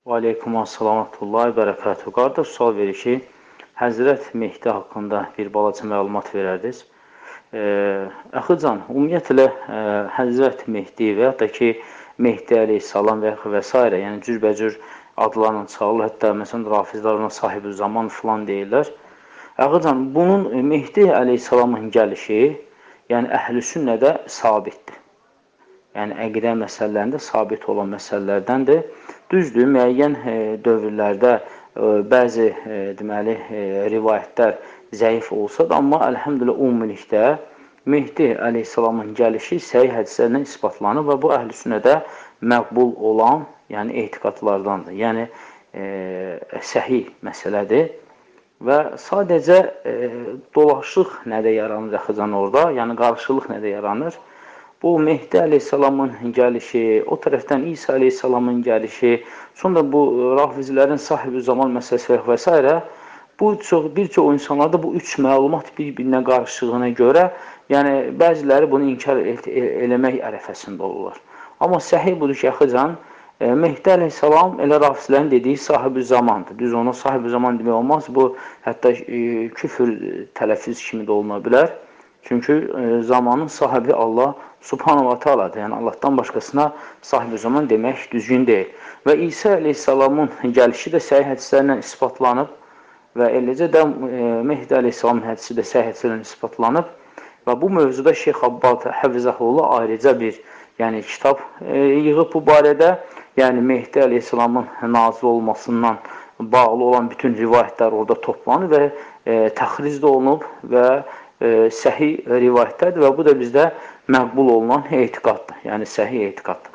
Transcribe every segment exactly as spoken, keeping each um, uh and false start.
Və aleykum assalamullahi bərəkatuhu. Qardaş sual verir ki, Həzrət Mehdi haqqında bir balaca məlumat verərdiniz. E, Əxıcan, ümumiyyətlə e, Həzrət Mehdi və yaxud da ki, Mehdi əleyhissalam və, və s. yəni cürbəcür adlarla çağırılır. Hətta məsələn, rafizlər ona sahibi zaman filan deyirlər. Əxıcan, bunun Mehdi əleyhissalamın gəlişi, yəni əhl-i sünnədə sabitdir. Yəni, əqidə məsələlərində sabit olan məsələlərdəndir. Düzdür, müəyyən e, dövrlərdə e, bəzi e, deməli, e, rivayətlər zəif olsa da, amma əlhəmdülillah ümumilikdə Mehdi əleyhissalamın gəlişi səhih hədislərlə isbatlanır və bu əhl-i sünnədə məqbul olan, yəni etiqadlardandır. Yəni, e, səhih məsələdir və sadəcə e, dolaşıq nədə yaranır əxıcan orada, yəni qarşılıq nədə yaranır? Bu Mehdi əleyhissalamın gəlişi, o tərəfdən İsa əleyhissalamın gəlişi, sonra bu rafizlərin sahibi zaman məsələsi və s. Bu çox, bir çox insanlarda bu üç məlumat bir-birinə qarışdığına görə, yəni bəziləri bunu inkar eləmək ərəfəsində olurlar. Amma səhih budur ki, əxıcan, Mehdi əleyhissalam elə rafizlərin dediyi sahibi zamandır. Düz ona sahibi zaman demək olmaz. Bu hətta e, küfür tələffüz kimi də oluna bilər. Çünki e, zamanın sahibi Allah Subhanahu wa ta'aladır. Yəni Allahdan başqasına sahibi zaman demək düzgün deyil. Və İsa əleyhissalamın gəlişi də səhih hədislərlə isbatlanıb və eləcə də e, Mehdi əleyhissalamın hədisi də səhih hədislərlə isbatlanıb və bu mövzuda Şeyx Abbad Həfizəhullah ayrıca bir yəni kitab e, yığıb bu barədə, yəni Mehdi əleyhissalamın nazil olmasından bağlı olan bütün rivayətlər orada toplanır və e, təxriz də olunub və e, səhih rivayətlərdir və bu da bizdə məqbul olunan etiqaddır, yəni səhih etiqaddır.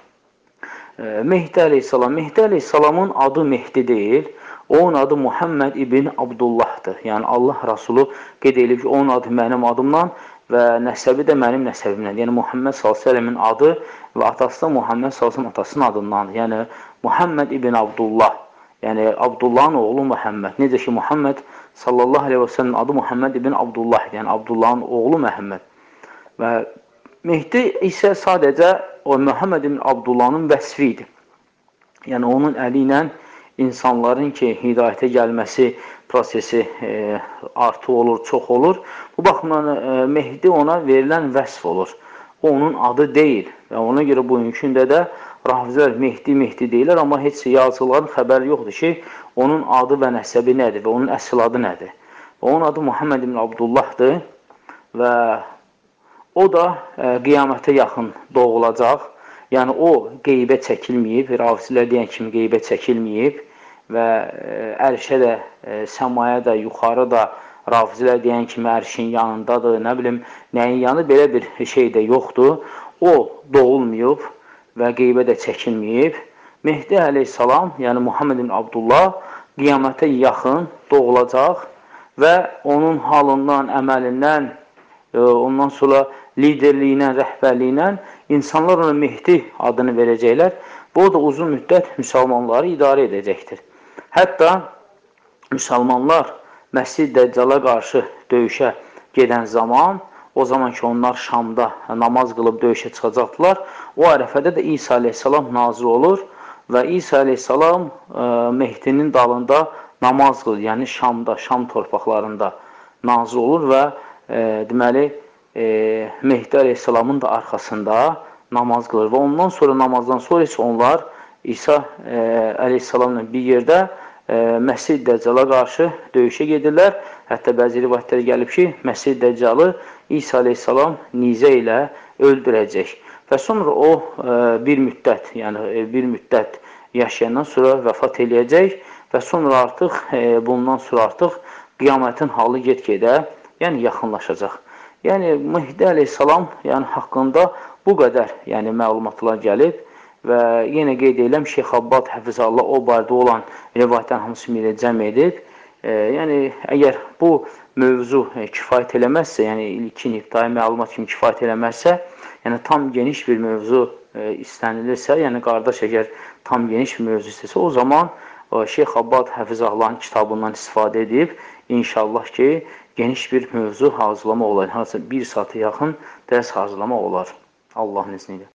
E, Mehdi əleyhissalam, Mehdi əleyhissalamın adı Mehdi deyil, onun adı Muhammed ibn Abdullahdır. Yəni Allah Rasulü qeyd edib ki, onun adı mənim adımdan və nəsəbi də mənim nəsəbimdən. Yəni Muhammed sallallahu əleyhi və səlləmin adı və atası da Muhammed sallallahu əleyhi və səlləm atasının adındandır. Yəni Muhammed ibn Abdullah. Yəni Abdullahın oğlu Muhammed. Necə ki Muhammed sallallahu əleyhi və səlləm adı Muhammed ibn Abdullah. Yəni Abdullahın oğlu Muhammed. Və Mehdi isə sadəcə o Muhammed ibn Abdullahın vəsfi idi. Yəni onun əli ilə insanların ki, hidayətə gəlməsi prosesi e, artı olur, çox olur. Bu baxımdan e, Mehdi ona verilən vəsf olur. O, onun adı deyil və ona görə bugünkü də də rafizlər Mehdi, Mehdi deyirlər, amma heç yazıların xəbəri yoxdur ki, onun adı və nəsəbi nədir və onun əsl adı nədir. Onun adı Muhammed ibn Abdullahdır və o da e, qiyamətə yaxın doğulacaq. Yəni o qeybə çəkilməyib, rafizlər deyən kimi qeybə çəkilməyib və ərşə də, e, səmaya da, yuxarı da rafizlər deyən kimi ərşin yanındadır, nə bilim, nəyin yanı, belə bir şey də yoxdur. O doğulmayıb və qeybə də çəkilməyib. Mehdi əleyhissalam, yəni Muhammed ibn Abdullah qiyamətə yaxın doğulacaq və onun halından, əməlindən, e, ondan sonra liderliyindən, rəhbərliyindən insanlar ona Mehdi adını verəcəklər. Bu da uzun müddət müsəlmanları idarə edəcəkdir. Hətta müsəlmanlar Məscid Dəccala qarşı döyüşə gedən zaman, o zaman ki onlar Şamda namaz qılıb döyüşə çıxacaqdılar, o ərəfədə də İsa əleyhissalam nazil olur və İsa əleyhissalam e, Mehdinin dalında namaz qılır, yəni Şamda, Şam torpaqlarında nazil olur və e, deməli, e, Mehdi əleyhissalamın da arxasında namaz qılır və ondan sonra namazdan sonra isə onlar İsa e, əleyhissalamla bir yerdə e, Məscid Dəccala qarşı döyüşə gedirlər. Hətta bəzi rivayətlər gəlib ki, Məscid Dəccalı İsa əleyhissalam nizə ilə öldürəcək. Və sonra o e, bir müddət, yəni e, bir müddət yaşayandan sonra vəfat eləyəcək və sonra artıq, e, bundan sonra artıq qiyamətin halı get-gedə, yəni yaxınlaşacaq. Yəni Mehdi əleyhissalam yəni, haqqında bu qədər yəni, məlumatlar gəlib. Və yenə qeyd edirəm, Şeyx Abbad Həfizəllah o barədə olan rivayətlərin hamısını ilə cəm edib. E, yəni, əgər bu mövzu e, kifayət eləməzsə, yəni ilkin ibtidai məlumat kimi kifayət eləməzsə, yəni tam geniş bir mövzu e, istənilirsə, yəni qardaş əgər tam geniş bir mövzu istəsə, o zaman e, Şeyx Abbad Həfizallahın kitabından istifadə edib, inşallah ki, geniş bir mövzu hazırlama olar. Hansısa bir saata yaxın dərs hazırlama olar. Allahın izniyle.